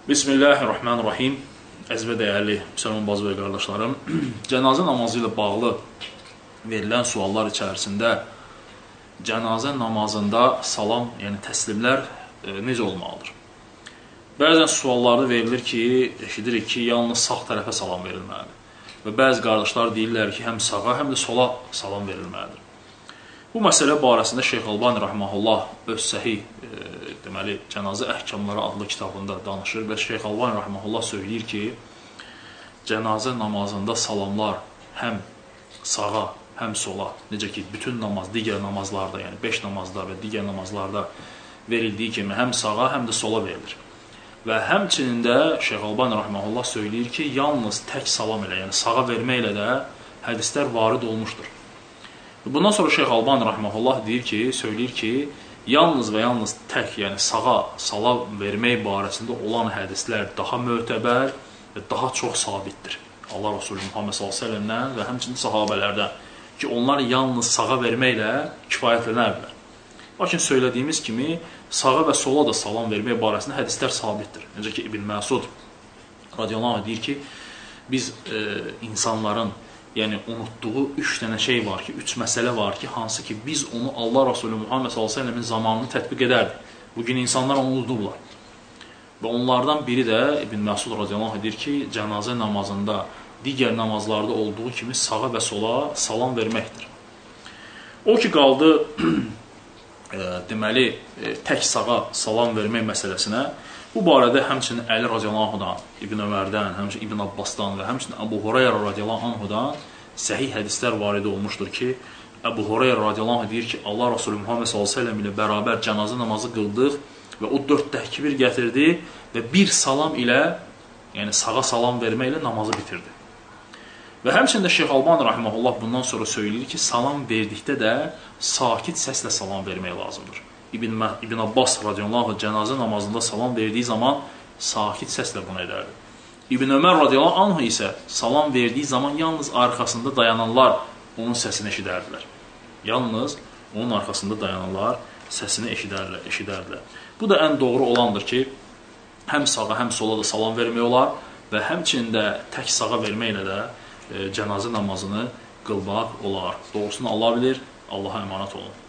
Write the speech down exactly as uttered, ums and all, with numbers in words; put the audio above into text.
Bismillahirrahmanirrahim. Əziz və dəyərli müsəlman bacı və qardaşlarım, cənazə namazı ilə bağlı verilən suallar içərisində cənazə namazında salam, yəni təslimlər e, necə olmalıdır? Bəzən suallarda verilir ki, eşidirik ki, yalnız sağ tərəfə salam verilməlidir. Və bəzi qardaşlar deyirlər ki, həm sağa, həm də sola salam verilməlidir. Bu məsələ barəsində Şeyx Albani Rahiməhullah öz səhih e, deməli, cənazə əhkamları adlı kitabında danışır və Şeyx Albani Rahiməhullah söyləyir ki, cənazə namazında salamlar həm sağa, həm sola, necə ki, bütün namaz, digər namazlarda, yəni beş namazda və digər namazlarda verildiyi kimi həm sağa, həm də sola verilir. Və həmçinin də Şeyx Albani Rahiməhullah söyləyir ki, yalnız tək salam ilə, yəni sağa verməklə də hədislər varid olmuşdur. Bundan sonra Şeyx Albani Rahiməhullah deyir ki, söyləyir ki, yalnız və yalnız tək, yəni sağa salam vermək barəsində olan hədislər daha mötəbər və daha çox sabitdir. Allah Resulü Muhammed sallallahu əleyhi və səlləmdən və həmçinin sahabələrdən ki, onlar yalnız sağa verməklə kifayətlənərdilər. Lakin söylədiyimiz kimi, sağa və sola da salam vermək barəsində hədislər sabitdir. Necə ki, İbn Məsud radiyallahu anh deyir ki, biz e, insanların yəni unutduğu üç dənə şey var ki, üç məsələ var ki, hansı ki biz onu Allah Resulü Muhammed sallallahu əleyhi və səlləmin zamanını tətbiq edərdik. Bugün insanlar onu unudublar. Və onlardan biri də İbn Məsud radiyallahu anh deyir ki, cənazə namazında digər namazlarda olduğu kimi sağa və sola salam verməkdir. O ki qaldı e, deməli e, tək sağa salam vermək məsələsinə. Bu barədə həmçinin Əli radiyallahu anhudan, İbn Ömərdən, həmçinin İbn Abbasdan və həmçinin Əbu Hureyra radiyallahu anhudan səhih hədislər varid olmuşdur ki, Əbu Hureyra radiyallahu anh deyir ki, Allah Resulü Muhammed sallallahu əleyhi və səlləm ilə bərabər cənazə namazı qıldıq və o dörd təkbir gətirdi və bir salam ilə, yəni sağa salam verməklə namazı bitirdi. Və həmçinin də Şeyx Albani Rahiməhullah bundan sonra söyləyir ki, salam verdikdə də sakit səslə salam vermək lazımdır. İbn, İbn Abbas radiyallahu anh cənazə namazında salam verdiyi zaman sakit səslə bunu edərdi. İbn Ömər radiyallahu anh isə salam verdiyi zaman yalnız arxasında dayananlar onun səsini eşidərdilər. Yalnız onun arxasında dayananlar səsini eşidərdilər, eşidərdilər. Bu da ən doğru olandır ki, həm sağa, həm sola da salam vermək olar və həmçinin də tək sağa verməklə də e, cənazə namazını qılmaq olar. Doğrusunu Allah bilir, Allaha əmanət olun.